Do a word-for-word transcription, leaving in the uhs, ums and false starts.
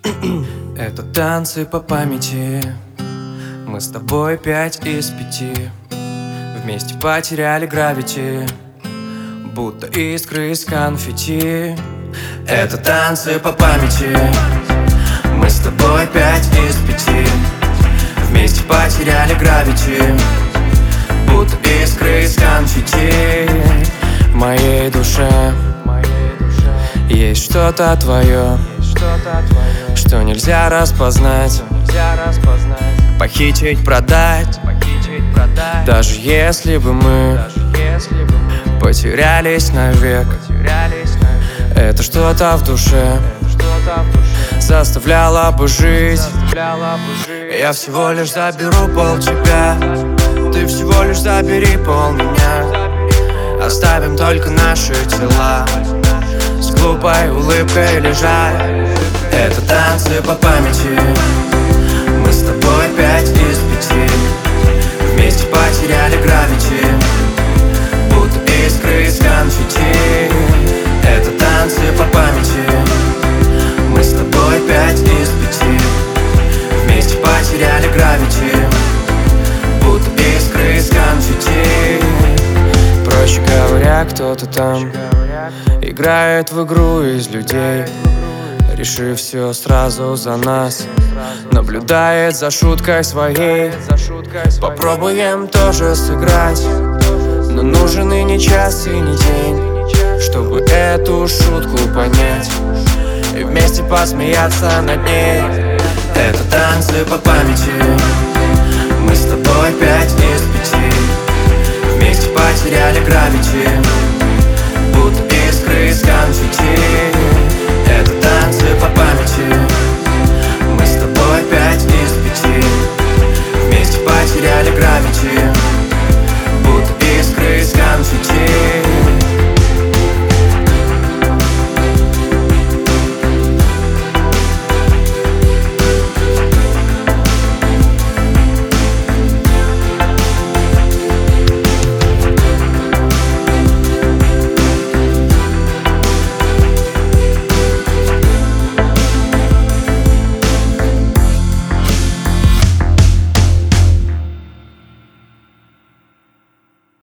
Это танцы по памяти. Мы с тобой пять из пяти. Вместе потеряли гравити, будто искры из конфетти. Это танцы по памяти. Мы с тобой пять из пяти. Вместе потеряли гравити, будто искры из конфетти. В моей душе есть что-то твое, что нельзя распознать, похитить, продать. Даже если бы мы потерялись навек, это что-то в душе заставляло бы жить. Я всего лишь заберу пол тебя, ты всего лишь забери пол меня. Оставим только наши тела с глупой улыбкой лежать. Это танцы по памяти. Мы с тобой пять из пяти. Вместе потеряли гравити, будто искры из конфетти. Это танцы по памяти. Мы с тобой пять из пяти. Вместе потеряли гравити, будто искры из конфетти. Проще говоря, кто-то там играет в игру из людей, решив все сразу за нас, наблюдает за шуткой своей. Попробуем тоже сыграть, но нужен и не час, и не день, чтобы эту шутку понять и вместе посмеяться над ней. Это танцы по памяти. Мы с тобой пять